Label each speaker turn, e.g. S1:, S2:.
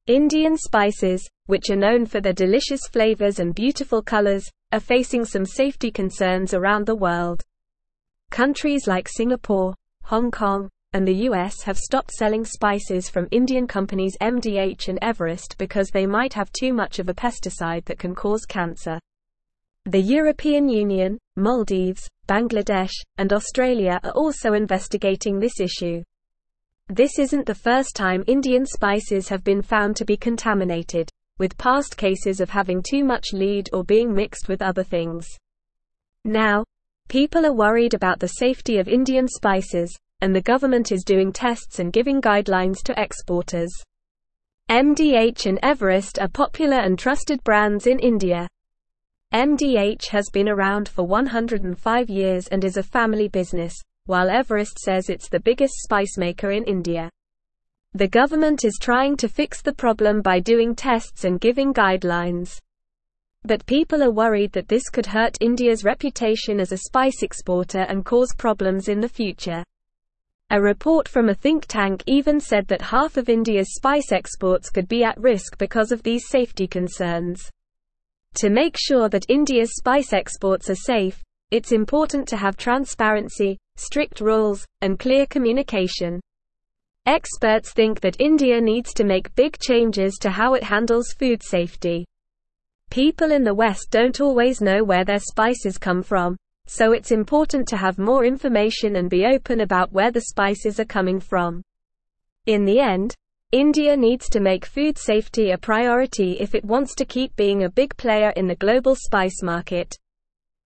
S1: Indian spices, which are known for their delicious flavors and beautiful colors, are facing some safety concerns around the world. Countries like Singapore, Hong Kong, and the US have stopped selling spices from Indian companies MDH and Everest because they might have too much of a pesticide that can cause cancer. The European Union, Maldives, Bangladesh, and Australia are also investigating this issue. This isn't the first time Indian spices have been found to be contaminated, with past cases of having too much lead or being mixed with other things. Now, people are worried about the safety of Indian spices, and the government is doing tests and giving guidelines to exporters. MDH and Everest are popular and trusted brands in India. MDH has been around for 105 years and is a family business, while Everest says it's the biggest spice maker in India. The government is trying to fix the problem by doing tests and giving guidelines. But people are worried that this could hurt India's reputation as a spice exporter and cause problems in the future. A report from a think tank even said that half of India's spice exports could be at risk because of these safety concerns. To make sure that India's spice exports are safe, it's important to have transparency, strict rules, and clear communication. Experts think that India needs to make big changes to how it handles food safety. People in the West don't always know where their spices come from, so it's important to have more information and be open about where the spices are coming from. In the end, India needs to make food safety a priority if it wants to keep being a big player in the global spice market.